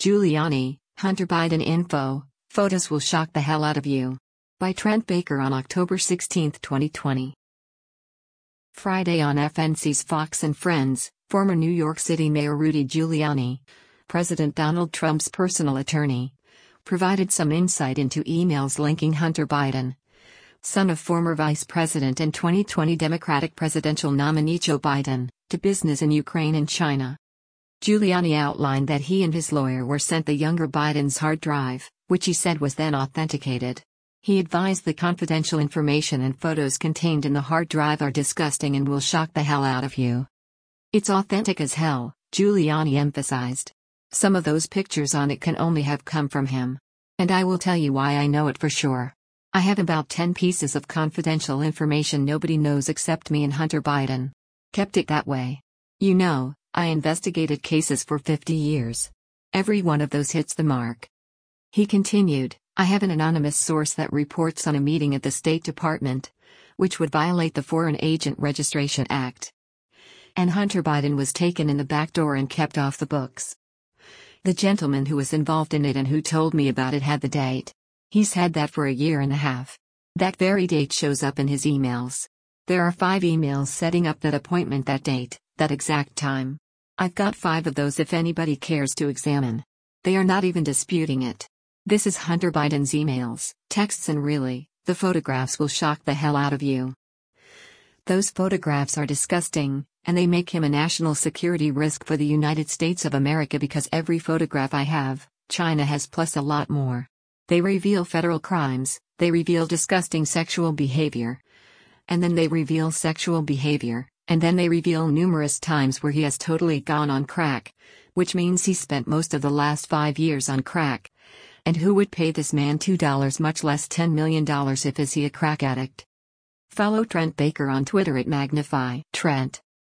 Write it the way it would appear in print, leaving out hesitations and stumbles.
Giuliani, Hunter Biden info, photos will shock the hell out of you. By Trent Baker on October 16, 2020. Friday on FNC's Fox and Friends, former New York City Mayor Rudy Giuliani, President Donald Trump's personal attorney, provided some insight into emails linking Hunter Biden, son of former Vice President and 2020 Democratic presidential nominee Joe Biden, to business in Ukraine and China. Giuliani outlined that he and his lawyer were sent the younger Biden's hard drive, which he said was then authenticated. He advised the confidential information and photos contained in the hard drive are disgusting and will shock the hell out of you. It's authentic as hell, Giuliani emphasized. Some of those pictures on it can only have come from him. And I will tell you why I know it for sure. I have about 10 pieces of confidential information nobody knows except me and Hunter Biden. Kept it that way. You know, I investigated cases for 50 years. Every one of those hits the mark. He continued, I have an anonymous source that reports on a meeting at the State Department, which would violate the Foreign Agent Registration Act. And Hunter Biden was taken in the back door and kept off the books. The gentleman who was involved in it and who told me about it had the date. He's had that for a year and a half. That very date shows up in his emails. There are 5 emails setting up that appointment, that date, that exact time. I've got 5 of those if anybody cares to examine. They are not even disputing it. This is Hunter Biden's emails, texts, and really, the photographs will shock the hell out of you. Those photographs are disgusting, and they make him a national security risk for the United States of America because every photograph I have, China has plus a lot more. They reveal federal crimes, they reveal disgusting sexual behavior. And then they reveal sexual behavior. And then they reveal numerous times where he has totally gone on crack, which means he spent most of the last 5 years on crack. And who would pay this man $2, much less $10 million if is he a crack addict? Follow Trent Baker on Twitter at Magnify Trent.